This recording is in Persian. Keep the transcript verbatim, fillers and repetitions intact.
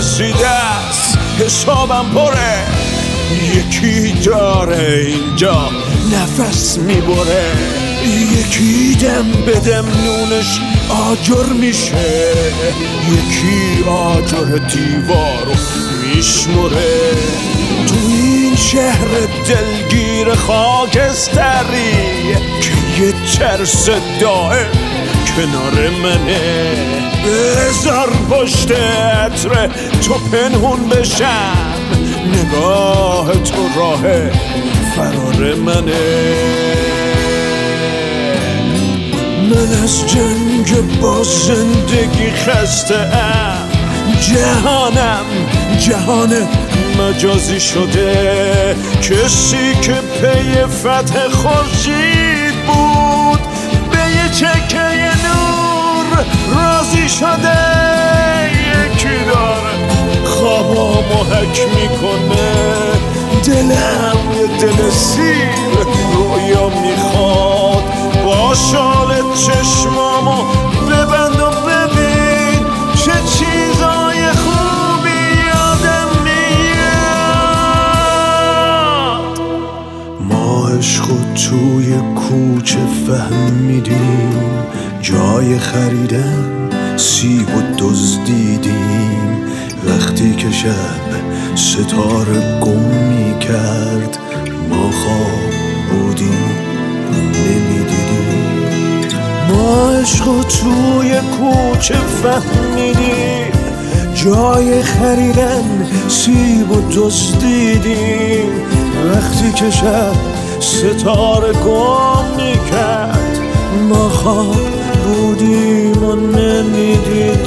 رسیده است، حسابم پره. یکی داره اینجا نفس میبره، یکی دم بدم نونش آجر میشه، یکی آجر دیوارو میشمره. تو این شهر دلگیر خاکستری که یه ترس دائم کنار منه، بذار پشت عطر تو پنهون بشم، نگاه تو راه فرار منه. من از جنگ با زندگی خسته ام، جهانم جهان مجازی شده. کسی که پی فتح خورشید بود به یه چکه نور راضی شده. یکی داره خوابامو حک میکنه، دلم یه دل سیر رویا میخواد. با شال چشمامو ببند و ببین چه چیزای خوبی یادم میاد. ما عشقو توی کوچه فهمیدیم، جای خریدن سیب و دزدیدیم. وقتی که شب ستاره گم می کرد، ما خواب بودیم نمیدیدیم. ما عشقو توی کوچه فهمیدیم، جای خریدن سیب و دزدیدیم. وقتی که شب ستاره گم می کرد، ما خواب بودیم و نمیدیدیم.